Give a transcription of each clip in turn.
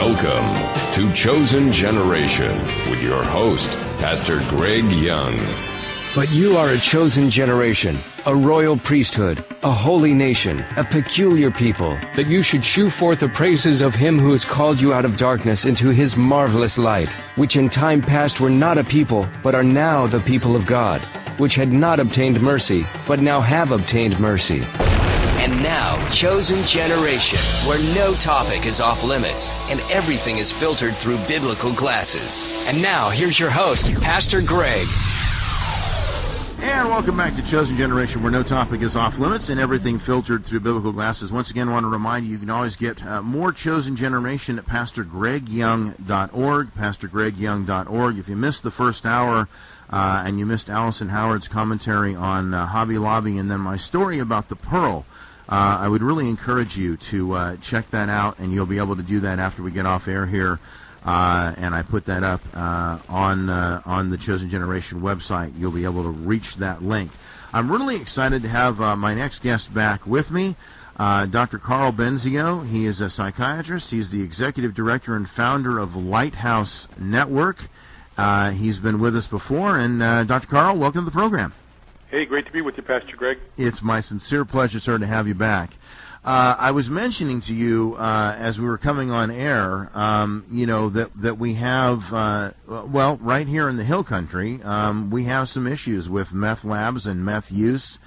Welcome to Chosen Generation with your host, Pastor Greg Young. But you are a chosen generation, a royal priesthood, a holy nation, a peculiar people, that you should shew forth the praises of him who has called you out of darkness into his marvelous light, which in time past were not a people, but are now the people of God, which had not obtained mercy, but now have obtained mercy. And now, Chosen Generation, where no topic is off limits and everything is filtered through biblical glasses. And now, here's your host, Pastor Greg. And welcome back to Chosen Generation, where no topic is off limits and everything filtered through biblical glasses. Once again, I want to remind you, you can always get more Chosen Generation at PastorGregYoung.org, PastorGregYoung.org. If you missed the first hour and you missed Allison Howard's commentary on Hobby Lobby and then my story about the pearl, I would really encourage you to check that out, and you'll be able to do that after we get off air here. And I put that up on the Chosen Generation website. You'll be able to reach that link. I'm really excited to have my next guest back with me, Dr. Carl Benzio. He is a psychiatrist. He's the executive director and founder of Lighthouse Network. He's been with us before. And Dr. Carl, welcome to the program. Hey, great to be with you, Pastor Greg. It's my sincere pleasure, sir, to have you back. I was mentioning to you as we were coming on air, that we have, right here in the Hill Country, we have some issues with meth labs and meth use.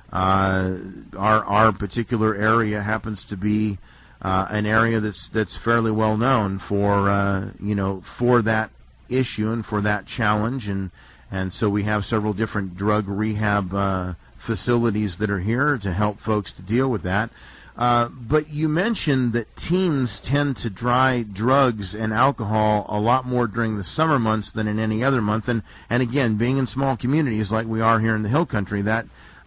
Our particular area happens to be an area that's fairly well known for for that issue and for that challenge, and so we have several different drug rehab facilities that are here to help folks to deal with that. But you mentioned that teens tend to try drugs and alcohol a lot more during the summer months than in any other month. And again, being in small communities like we are here in the Hill Country, that's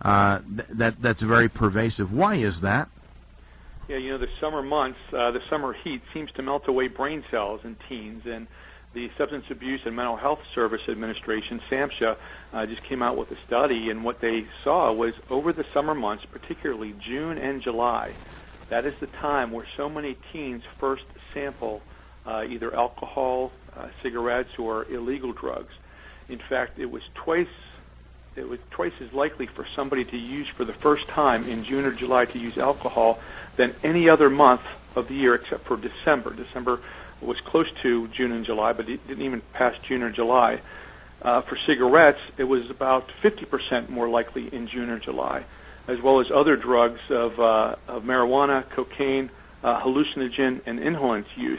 very pervasive. Why is that? Yeah, the summer months, the summer heat seems to melt away brain cells in teens, and the Substance Abuse and Mental Health Service Administration, SAMHSA, just came out with a study, and what they saw was over the summer months, particularly June and July, that is the time where so many teens first sample either alcohol, cigarettes, or illegal drugs. In fact, it was twice as likely for somebody to use for the first time in June or July to use alcohol than any other month of the year except for December. December was close to June and July, but it didn't even pass June or July. For cigarettes, it was about 50% more likely in June or July, as well as other drugs of marijuana, cocaine, hallucinogen, and inhalant use.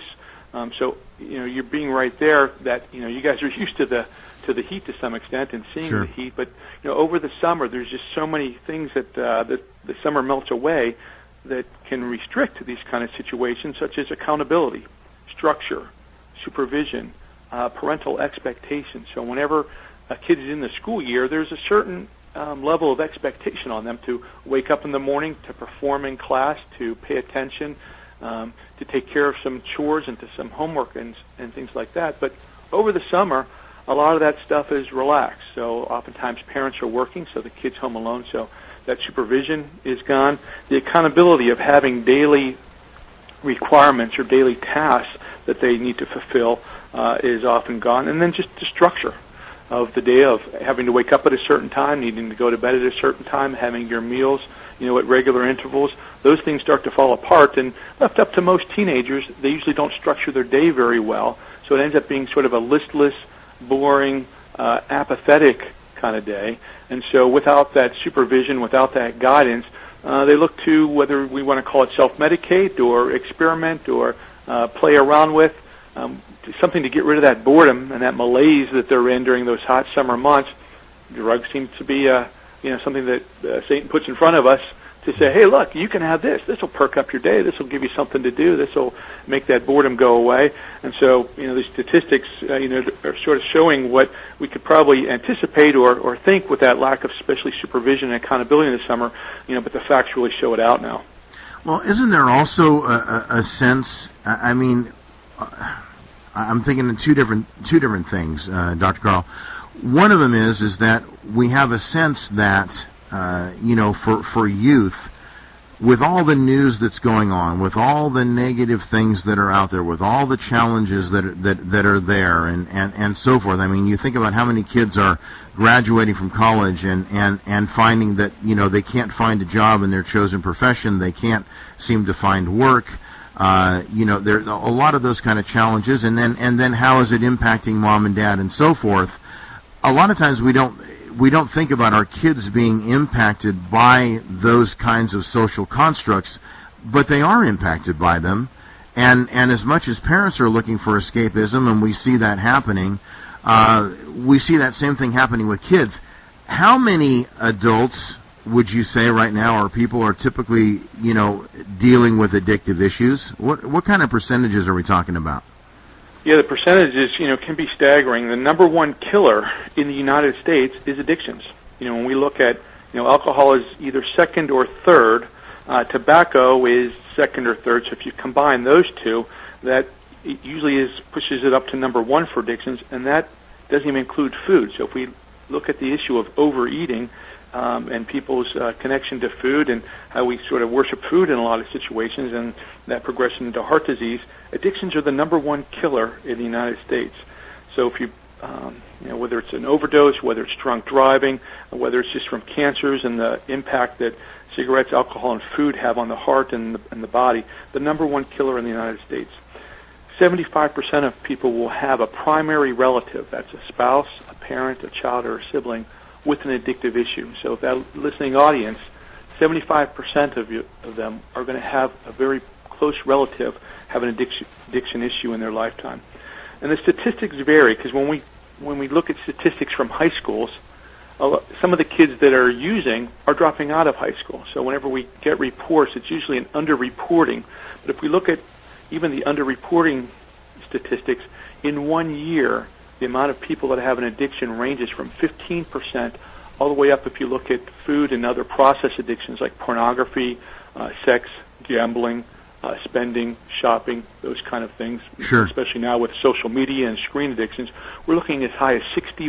So you're being right there that you guys are used to the heat to some extent and seeing Sure. the heat, but over the summer there's just so many things that the summer melts away that can restrict these kind of situations, such as accountability, structure, supervision, parental expectations. So whenever a kid is in the school year, there's a certain level of expectation on them to wake up in the morning, to perform in class, to pay attention, to take care of some chores and to some homework and things like that. But over the summer, a lot of that stuff is relaxed. So oftentimes parents are working, so the kid's home alone, so that supervision is gone. The accountability of having daily requirements or daily tasks that they need to fulfill is often gone. And then just the structure of the day of having to wake up at a certain time, needing to go to bed at a certain time, having your meals, at regular intervals. Those things start to fall apart, and left up to most teenagers, they usually don't structure their day very well. So it ends up being sort of a listless, boring, apathetic kind of day. And so without that supervision, without that guidance, they look to whether we want to call it self-medicate or experiment or play around with, something to get rid of that boredom and that malaise that they're in during those hot summer months. Drugs seem to be something that Satan puts in front of us to say, hey, look, you can have this. This will perk up your day. This will give you something to do. This will make that boredom go away. And so, the statistics, are sort of showing what we could probably anticipate or think with that lack of especially supervision and accountability in the summer, but the facts really show it out now. Well, isn't there also a sense, I'm thinking of two different things, Dr. Carl. One of them is that we have a sense that, for youth, with all the news that's going on, with all the negative things that are out there, with all the challenges that are there, and so forth. I mean, you think about how many kids are graduating from college and finding that, you know, they can't find a job in their chosen profession, they can't seem to find work. You know, there's a lot of those kind of challenges, and then how is it impacting mom and dad and so forth. A lot of times we don't think about our kids being impacted by those kinds of social constructs, but they are impacted by them. And as much as parents are looking for escapism, and we see that happening, we see that same thing happening with kids. How many adults would you say right now, or people are typically, you know, dealing with addictive issues? What kind of percentages are we talking about? Yeah, the percentages, you know, can be staggering. The number one killer in the United States is addictions. You know, when we look at, you know, alcohol is either second or third. Tobacco is second or third. So if you combine those two, that usually pushes it up to number one for addictions, and that doesn't even include food. So if we look at the issue of overeating and people's connection to food and how we sort of worship food in a lot of situations, and that progression into heart disease, addictions are the number one killer in the United States. So if you know, whether it's an overdose, whether it's drunk driving, whether it's just from cancers and the impact that cigarettes, alcohol, and food have on the heart and the body, the number one killer in the United States. 75% of people will have a primary relative, that's a spouse, a parent, a child, or a sibling, with an addictive issue. So if that listening audience, 75% of them are going to have a very close relative have an addiction issue in their lifetime. And the statistics vary, because when we look at statistics from high schools, some of the kids that are using are dropping out of high school. So whenever we get reports, it's usually an underreporting. But if we look at even the underreporting statistics, in 1 year, the amount of people that have an addiction ranges from 15% all the way up, if you look at food and other process addictions like pornography, sex, gambling, spending, shopping, those kind of things. Sure. Especially now with social media and screen addictions, we're looking as high as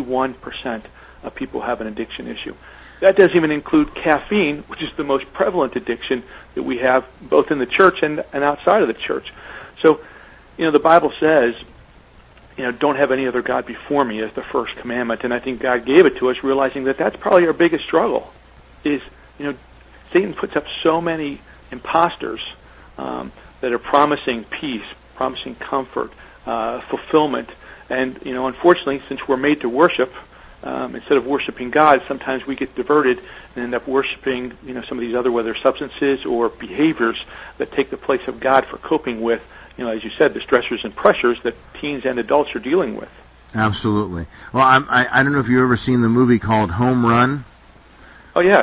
61% of people have an addiction issue. That doesn't even include caffeine, which is the most prevalent addiction that we have both in the church and outside of the church. So, you know, the Bible says, you know, don't have any other God before me as the first commandment. And I think God gave it to us realizing that that's probably our biggest struggle is, you know, Satan puts up so many imposters that are promising peace, promising comfort, fulfillment. And, you know, unfortunately, since we're made to worship, instead of worshiping God, sometimes we get diverted and end up worshiping, you know, some of these other, whether substances or behaviors that take the place of God for coping with, you know, as you said, the stressors and pressures that teens and adults are dealing with. Absolutely. Well, I don't know if you've ever seen the movie called Home Run. Oh, yes.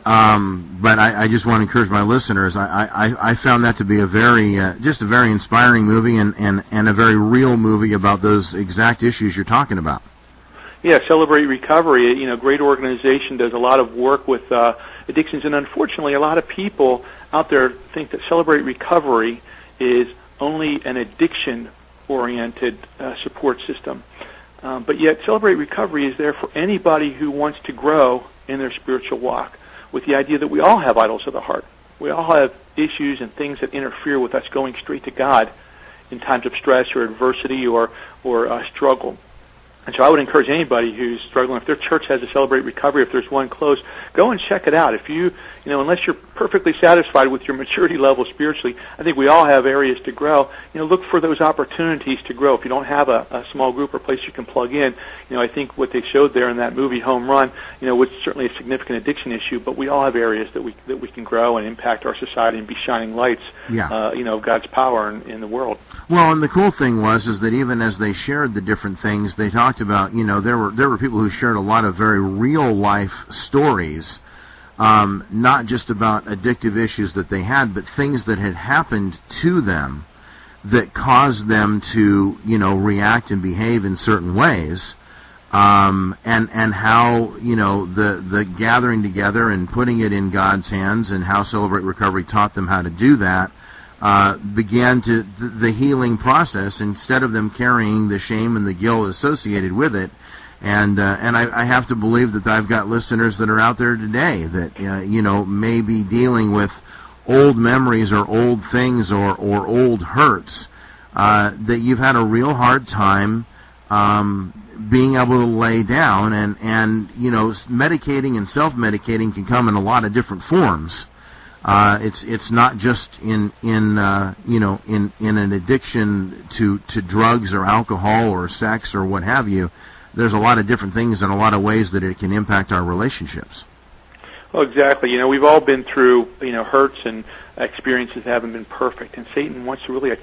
But I just want to encourage my listeners. I found that to be a very, just a very inspiring movie and a very real movie about those exact issues you're talking about. Yeah, Celebrate Recovery, you know, great organization, does a lot of work with addictions, and unfortunately a lot of people out there think that Celebrate Recovery is only an addiction-oriented support system. But yet Celebrate Recovery is there for anybody who wants to grow in their spiritual walk, with the idea that we all have idols of the heart. We all have issues and things that interfere with us going straight to God in times of stress or adversity or struggle. And so I would encourage anybody who's struggling, if their church has a Celebrate Recovery, if there's one close, go and check it out. If you know, unless you're perfectly satisfied with your maturity level spiritually, I think we all have areas to grow. You know, look for those opportunities to grow. If you don't have a small group or place you can plug in, you know, I think what they showed there in that movie, Home Run, you know, was certainly a significant addiction issue, but we all have areas that we can grow and impact our society and be shining lights, you know, of God's power in the world. Well, and the cool thing was that even as they shared the different things, they talked about, you know, there were people who shared a lot of very real life stories, not just about addictive issues that they had, but things that had happened to them that caused them to, you know, react and behave in certain ways, and how, you know, the gathering together and putting it in God's hands, and how Celebrate Recovery taught them how to do that, began the healing process, instead of them carrying the shame and the guilt associated with it. And I have to believe that I've got listeners that are out there today that, you know, may be dealing with old memories or old things or old hurts, that you've had a real hard time being able to lay down, and medicating and self-medicating can come in a lot of different forms. It's not just in an addiction to drugs or alcohol or sex or what have you. There's a lot of different things and a lot of ways that it can impact our relationships. Oh, exactly. We've all been through, hurts and experiences that haven't been perfect. And Satan wants to really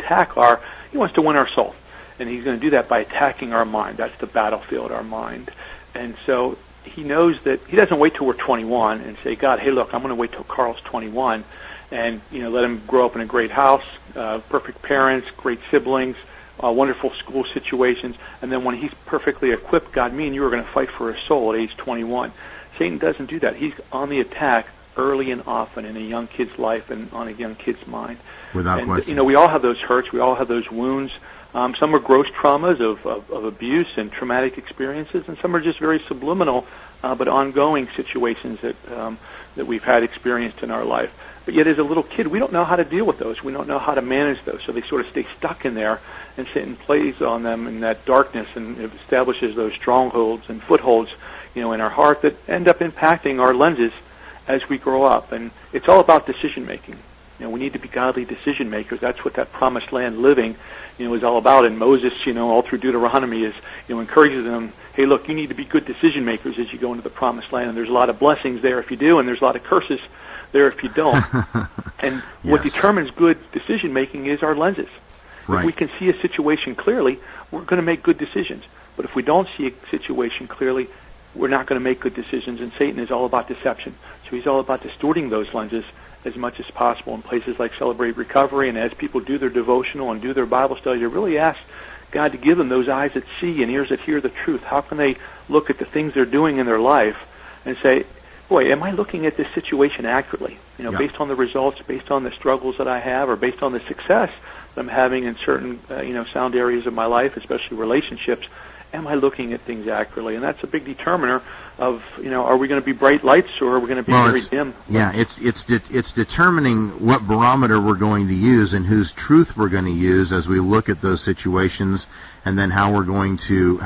he wants to win our soul. And he's going to do that by attacking our mind. That's the battlefield, our mind. And so he knows that he doesn't wait till we're 21 and say, God, hey, look, I'm going to wait till Carl's 21 and, let him grow up in a great house, perfect parents, great siblings, wonderful school situations. And then when he's perfectly equipped, God, me and you are going to fight for his soul at age 21. Satan doesn't do that. He's on the attack early and often in a young kid's life and on a young kid's mind. Without question. We all have those hurts. We all have those wounds. Some are gross traumas of abuse and traumatic experiences, and some are just very subliminal but ongoing situations that we've had experienced in our life. But yet as a little kid, we don't know how to deal with those. We don't know how to manage those, so they sort of stay stuck in there, and Satan plays on them in that darkness and it establishes those strongholds and footholds in our heart that end up impacting our lenses as we grow up. And it's all about decision-making. We need to be godly decision makers. That's what that promised land living, is all about. And Moses, all through Deuteronomy is, encourages them, hey, look, you need to be good decision makers as you go into the promised land. And there's a lot of blessings there if you do, and there's a lot of curses there if you don't. And what determines good decision making is our lenses. Right. If we can see a situation clearly, we're going to make good decisions. But if we don't see a situation clearly, we're not going to make good decisions. And Satan is all about deception. So he's all about distorting those lenses as much as possible in places like Celebrate Recovery, and as people do their devotional and do their Bible study, to really ask God to give them those eyes that see and ears that hear the truth. How can they look at the things they're doing in their life and say, boy, am I looking at this situation accurately? Based on the results, based on the struggles that I have, or based on the success that I'm having in certain, sound areas of my life, especially relationships. Am I looking at things accurately? And that's a big determiner of, are we going to be bright lights or are we going to be very dim? Yeah, it's determining what barometer we're going to use and whose truth we're going to use as we look at those situations, and then how we're going to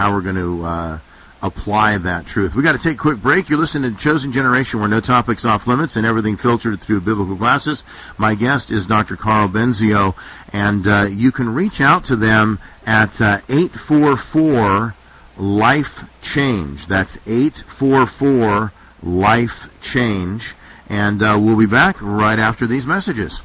apply that truth. We got to take a quick break. You're listening to Chosen Generation, where no topic's off limits and everything filtered through biblical glasses. My guest is Dr. Carl Benzio, and you can reach out to them at 844-LIFE-CHANGE. That's 844-LIFE-CHANGE. And we'll be back right after these messages.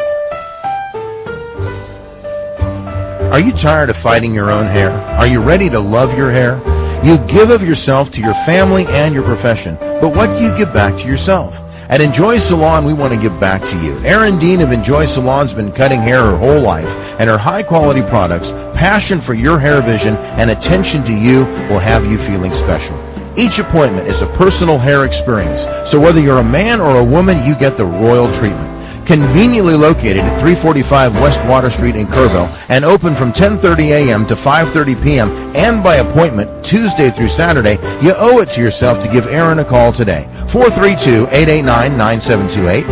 Are you tired of fighting your own hair? Are you ready to love your hair? You give of yourself to your family and your profession, but what do you give back to yourself? At Enjoy Salon, we want to give back to you. Erin Dean of Enjoy Salon has been cutting hair her whole life, and her high-quality products, passion for your hair vision, and attention to you will have you feeling special. Each appointment is a personal hair experience, so whether you're a man or a woman, you get the royal treatment. Conveniently located at 345 West Water Street in Kerrville, and open from 10:30 a.m. to 5:30 p.m. and by appointment Tuesday through Saturday, you owe it to yourself to give Erin a call today. 432-889-9728,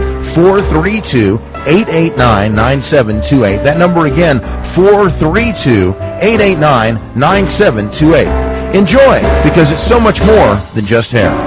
432-889-9728. That number again, 432-889-9728. Enjoy, because it's so much more than just hair.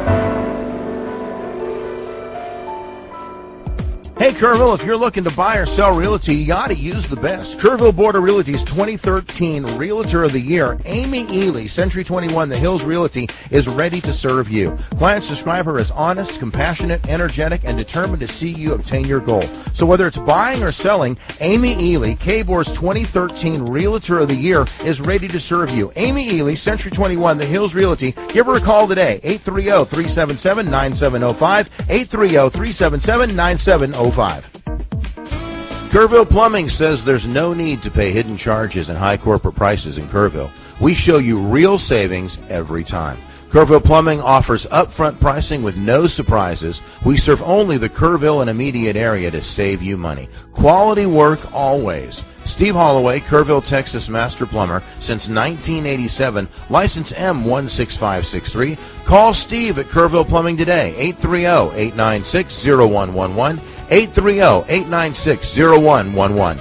Hey, Kerrville, if you're looking to buy or sell realty, you got to use the best. Kerrville Board of Realty's 2013 Realtor of the Year, Amy Ely, Century 21 The Hills Realty, is ready to serve you. Clients describe her as honest, compassionate, energetic, and determined to see you obtain your goal. So whether it's buying or selling, Amy Ely, KBOR's 2013 Realtor of the Year, is ready to serve you. Amy Ely, Century 21 The Hills Realty. Give her a call today, 830-377-9705, 830-377-9705. Kerrville Plumbing says there's no need to pay hidden charges and high corporate prices in Kerrville. We show you real savings every time. Kerrville Plumbing offers upfront pricing with no surprises. We serve only the Kerrville and immediate area to save you money. Quality work always. Steve Holloway, Kerrville, Texas Master Plumber since 1987, license M16563. Call Steve at Kerrville Plumbing today, 830-896-0111, 830-896-0111.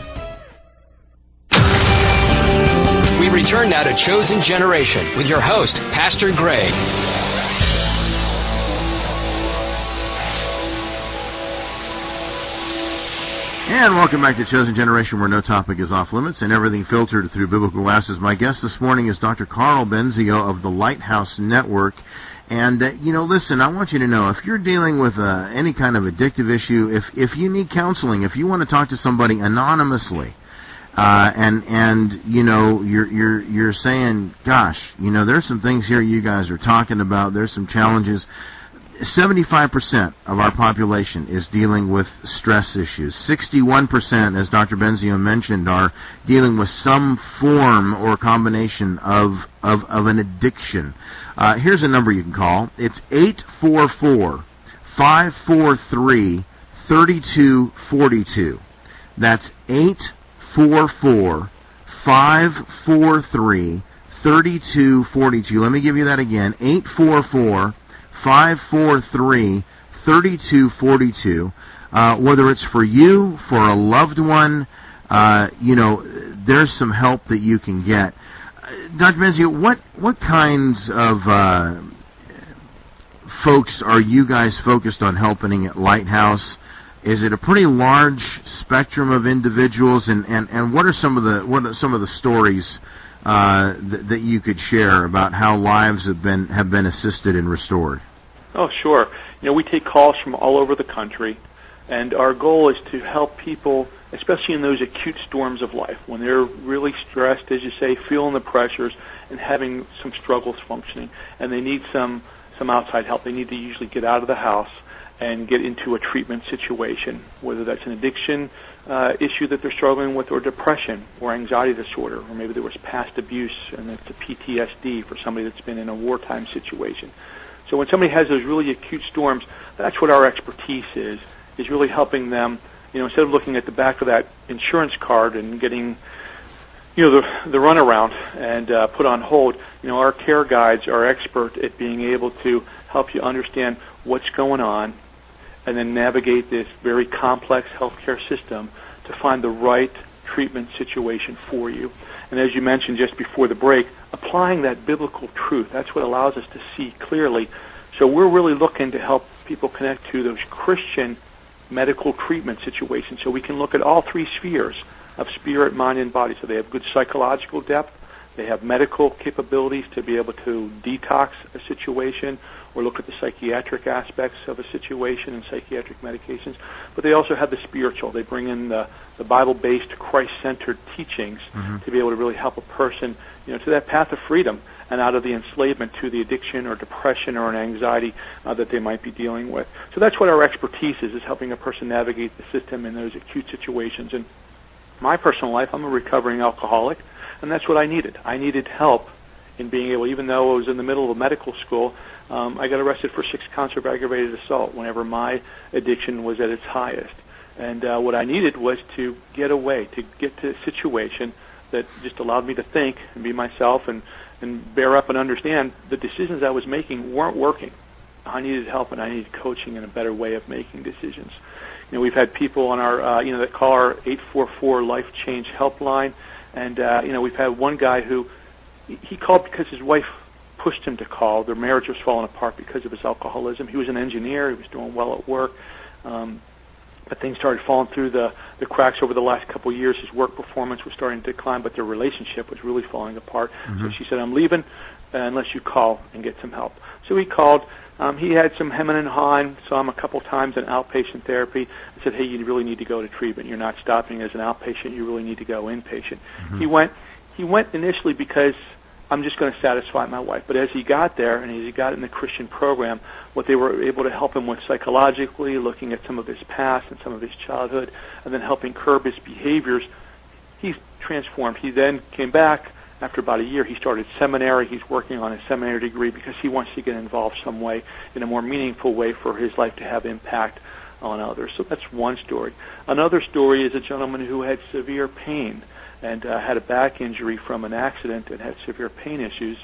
We return now to Chosen Generation with your host, Pastor Greg. And welcome back to Chosen Generation, where no topic is off limits and everything filtered through biblical glasses. My guest this morning is Dr. Carl Benzio of the Lighthouse Network. And, listen, I want you to know, if you're dealing with any kind of addictive issue, if you need counseling, if you want to talk to somebody anonymously, you're saying, gosh, there's some things here you guys are talking about, there's some challenges. 75% of our population is dealing with stress issues. 61%, as Dr. Benzio mentioned, are dealing with some form or combination of an addiction. Here's a number you can call. It's 844-543-3242. That's 844-543-3242. Let me give you that again. 844-543-3242. Whether it's for you, for a loved one, there's some help that you can get. Dr. Benzio, what kinds of folks are you guys focused on helping at Lighthouse? Is it a pretty large spectrum of individuals, and what are some of the stories that you could share about how lives have been assisted and restored? Oh, sure. We take calls from all over the country, and our goal is to help people, especially in those acute storms of life, when they're really stressed, as you say, feeling the pressures and having some struggles functioning, and they need some outside help. They need to usually get out of the house and get into a treatment situation, whether that's an addiction issue that they're struggling with, or depression, or anxiety disorder, or maybe there was past abuse and it's a PTSD for somebody that's been in a wartime situation. So when somebody has those really acute storms, that's what our expertise is really helping them, instead of looking at the back of that insurance card and getting, the runaround and put on hold. Our care guides are expert at being able to help you understand what's going on and then navigate this very complex healthcare system to find the right treatment situation for you. And as you mentioned just before the break, applying that biblical truth, that's what allows us to see clearly. So we're really looking to help people connect to those Christian medical treatment situations, so we can look at all three spheres of spirit, mind, and body. So they have good psychological depth, they have medical capabilities to be able to detox a situation or look at the psychiatric aspects of a situation and psychiatric medications, but they also have the spiritual. They bring in the Bible-based, Christ-centered teachings to be able to really help a person, to that path of freedom and out of the enslavement to the addiction or depression or an anxiety that they might be dealing with. So that's what our expertise is helping a person navigate the system in those acute situations. And my personal life, I'm a recovering alcoholic, and that's what I needed. I needed help in being able, even though I was in the middle of medical school, I got arrested for 6 counts of aggravated assault whenever my addiction was at its highest. And what I needed was to get away, to get to a situation that just allowed me to think and be myself and bear up and understand the decisions I was making weren't working. I needed help, and I needed coaching and a better way of making decisions. We've had people on our, that call our 844 Life Change helpline, and, we've had one guy who, he called because his wife pushed him to call. Their marriage was falling apart because of his alcoholism. He was an engineer. He was doing well at work. But things started falling through the cracks over the last couple of years. His work performance was starting to decline, but their relationship was really falling apart. So she said, I'm leaving unless you call and get some help. So he called. He had some hemming and hawing, saw him a couple times in outpatient therapy. I said, hey, you really need to go to treatment. You're not stopping as an outpatient. You really need to go inpatient. He went initially because I'm just going to satisfy my wife. But as he got there and as he got in the Christian program, what they were able to help him with psychologically, looking at some of his past and some of his childhood, and then helping curb his behaviors, he's transformed. He then came back. After about a year, he started seminary. He's working on his seminary degree because he wants to get involved some way, in a more meaningful way for his life to have impact on others. So that's one story. Another story is a gentleman who had severe pain and had a back injury from an accident and had severe pain issues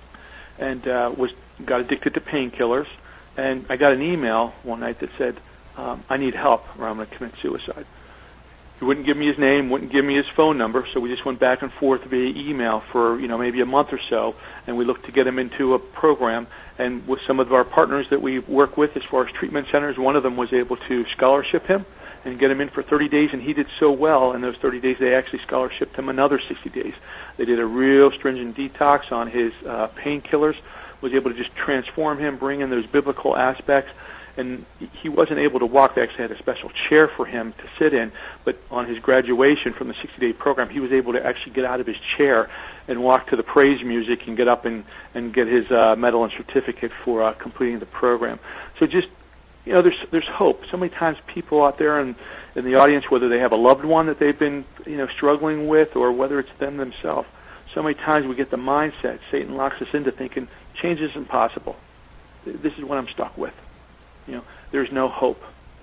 and got addicted to painkillers. And I got an email one night that said, I need help or I'm going to commit suicide. He wouldn't give me his name, wouldn't give me his phone number, so we just went back and forth via email for maybe a month or so, and we looked to get him into a program. And with some of our partners that we work with as far as treatment centers, one of them was able to scholarship him and get him in for 30 days, and he did so well in those 30 days they actually scholarshiped him another 60 days. They did a real stringent detox on his painkillers, was able to just transform him, bring in those biblical aspects. And he wasn't able to walk. They actually had a special chair for him to sit in. But on his graduation from the 60-day program, he was able to actually get out of his chair and walk to the praise music and get up and get his medal and certificate for completing the program. So just, there's hope. So many times people out there in the audience, whether they have a loved one that they've been struggling with or whether it's them themselves, so many times we get the mindset, Satan locks us into thinking, change is impossible. This is what I'm stuck with. There's no hope.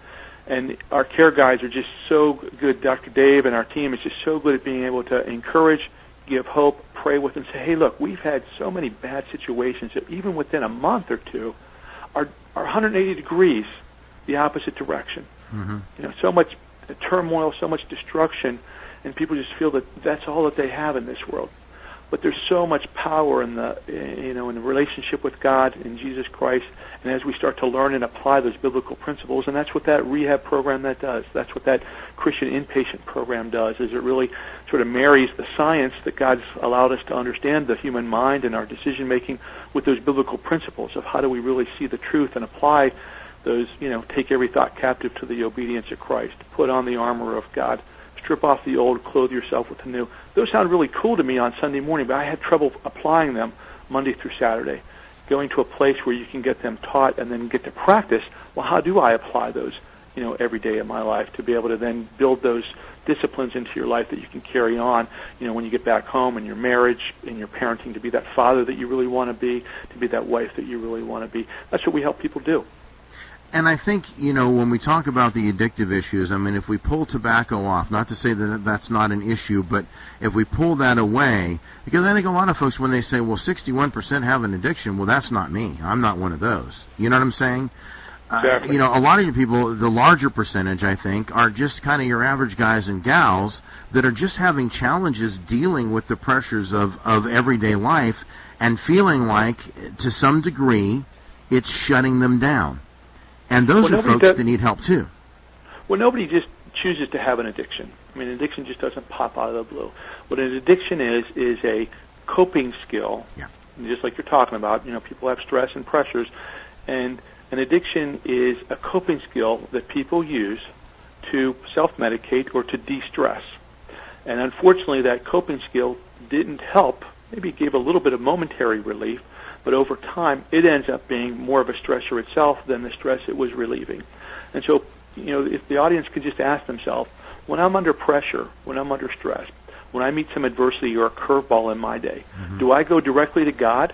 And our care guides are just so good. Dr. Dave and our team is just so good at being able to encourage, give hope, pray with, and say, hey, look, we've had so many bad situations that even within a month or two are 180 degrees the opposite direction. Mm-hmm. So much turmoil, so much destruction, and people just feel that that's all that they have in this world. But there's so much power in the relationship with God in Jesus Christ, and as we start to learn and apply those biblical principles, and that's what that rehab program that does. That's what that Christian inpatient program does. Is it really sort of marries the science that God's allowed us to understand the human mind and our decision making with those biblical principles of how do we really see the truth and apply those. Take every thought captive to the obedience of Christ. Put on the armor of God. Strip off the old, clothe yourself with the new. Those sound really cool to me on Sunday morning, but I had trouble applying them Monday through Saturday. Going to a place where you can get them taught and then get to practice, well, how do I apply those, every day of my life to be able to then build those disciplines into your life that you can carry on, when you get back home in your marriage, in your parenting, to be that father that you really want to be that wife that you really want to be. That's what we help people do. And I think, when we talk about the addictive issues, if we pull tobacco off, not to say that that's not an issue, but if we pull that away, because I think a lot of folks, when they say, well, 61% have an addiction, well, that's not me. I'm not one of those. You know what I'm saying? Exactly. A lot of you people, the larger percentage, I think, are just kind of your average guys and gals that are just having challenges dealing with the pressures of everyday life and feeling like, to some degree, it's shutting them down. And those are folks that need help, too. Well, nobody just chooses to have an addiction. Addiction just doesn't pop out of the blue. What an addiction is a coping skill, just like you're talking about. People have stress and pressures, and an addiction is a coping skill that people use to self-medicate or to de-stress. And unfortunately, that coping skill didn't help. Maybe it gave a little bit of momentary relief, but over time, it ends up being more of a stressor itself than the stress it was relieving. And so, if the audience could just ask themselves, when I'm under pressure, when I'm under stress, when I meet some adversity or a curveball in my day, do I go directly to God,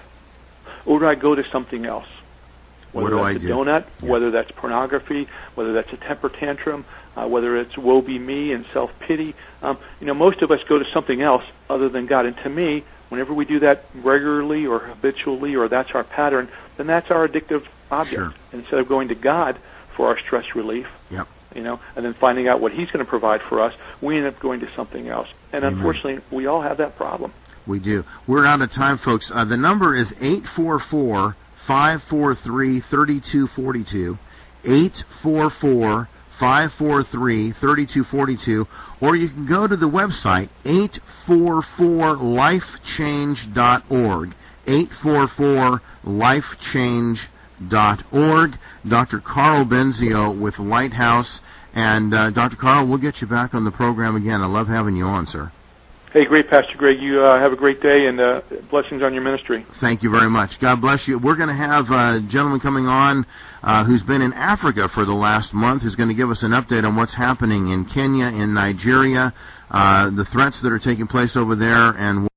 or do I go to something else? Whether that's a donut, whether that's pornography, whether that's a temper tantrum, whether it's woe be me and self-pity. Most of us go to something else other than God. And to me, whenever we do that regularly or habitually, or that's our pattern, then that's our addictive object. Sure. And instead of going to God for our stress relief, and then finding out what He's going to provide for us, we end up going to something else. And unfortunately, we all have that problem. We do. We're out of time, folks. The number is 844-543-3242, 844-543-3242, or you can go to the website 844lifechange.org, 844lifechange.org. Dr. Carl Benzio with Lighthouse. And Dr. Carl, we'll get you back on the program again. I love having you on, sir. Hey, great, Pastor Greg. You have a great day, and blessings on your ministry. Thank you very much. God bless you. We're going to have a gentleman coming on who's been in Africa for the last month, who's going to give us an update on what's happening in Kenya, in Nigeria, the threats that are taking place over there, and